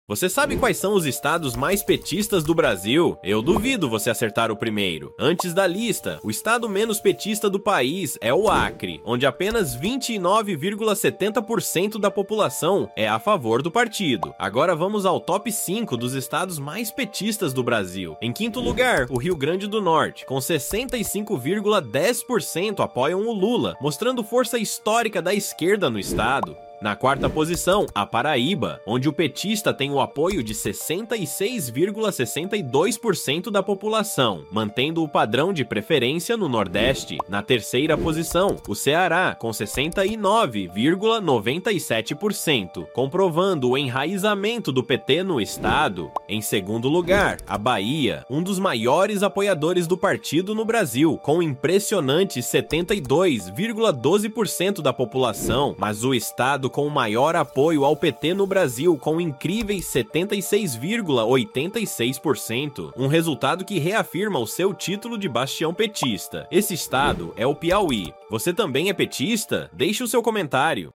Você sabe quais são os estados mais petistas do Brasil? Eu duvido você acertar o primeiro. Antes da lista, o estado menos petista do país é o Acre, onde apenas 29,70% da população é a favor do partido. Agora vamos ao top 5 dos estados mais petistas do Brasil. Em quinto lugar, o Rio Grande do Norte, com 65,10% apoiam o Lula, mostrando força histórica da esquerda no estado. Na quarta posição, a Paraíba, onde o petista tem o apoio de 66,62% da população, mantendo o padrão de preferência no Nordeste. Na terceira posição, o Ceará, com 69,97%, comprovando o enraizamento do PT no estado. Em segundo lugar, a Bahia, um dos maiores apoiadores do partido no Brasil, com impressionantes 72,12% da população, mas o estado com o maior apoio ao PT no Brasil, com incríveis 76,86%, um resultado que reafirma o seu título de bastião petista. Esse estado é o Piauí. Você também é petista? Deixe o seu comentário.